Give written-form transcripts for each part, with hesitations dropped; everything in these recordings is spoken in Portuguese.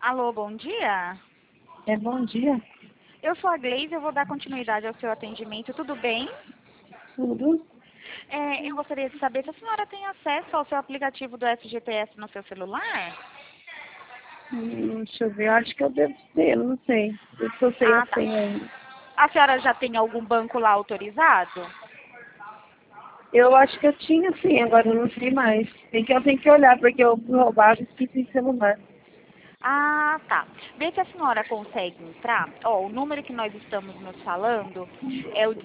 Alô, bom dia. Bom dia. Eu sou a Gleise, eu vou dar continuidade ao seu atendimento, tudo bem? Tudo? Eu gostaria de saber se a senhora tem acesso ao seu aplicativo do FGTS no seu celular? Deixa eu ver, eu acho que eu devo ter, eu não sei. Se eu sei, eu Ah, tá. tenho ainda. A senhora já tem algum banco lá autorizado? Eu acho que eu tinha sim, agora eu não sei mais. Eu tenho que olhar, porque eu fui roubado e esqueci o celular. Ah, tá. Vê se a senhora consegue entrar. Ó, o número que nós estamos nos falando é o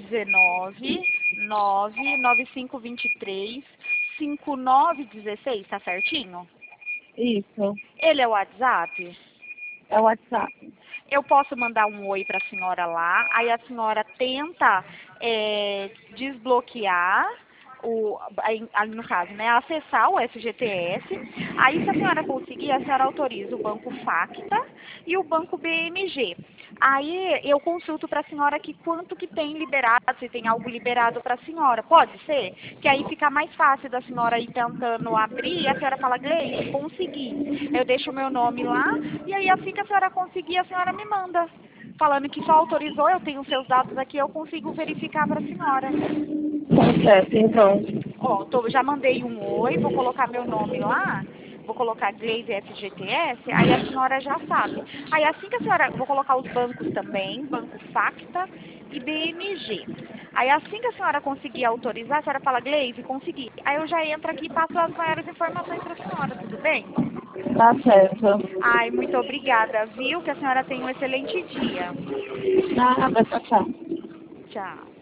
19 99523 5916, tá certinho? Isso, Ele é o WhatsApp? é o WhatsApp. Eu posso mandar um oi para a senhora lá, aí a senhora tenta desbloquear, ali no caso, né, acessar o FGTS. Aí, se a senhora conseguir, a senhora autoriza o Banco Facta e o Banco BMG. Aí, eu consulto para a senhora aqui quanto que tem liberado, se tem algo liberado para a senhora. Pode ser? Que aí fica mais fácil da senhora ir tentando abrir e a senhora fala, Gleise, consegui. Eu deixo o meu nome lá e aí assim que a senhora conseguir, a senhora me manda. Falando que só autorizou, eu tenho os seus dados aqui, eu consigo verificar para a senhora. Tá certo, então. Ó, já mandei um oi, vou colocar meu nome lá, vou colocar Gleise FGTS, aí a senhora já sabe. Aí assim que a senhora, vou colocar os bancos também, Banco Facta e BMG. Aí assim que a senhora conseguir autorizar, a senhora fala, Gleise, consegui. Aí eu já entro aqui e passo as maiores informações para a senhora, tudo bem? Tá certo. Ai, muito obrigada, viu? Que a senhora tenha um excelente dia. Nada, tchau, tchau. Tchau.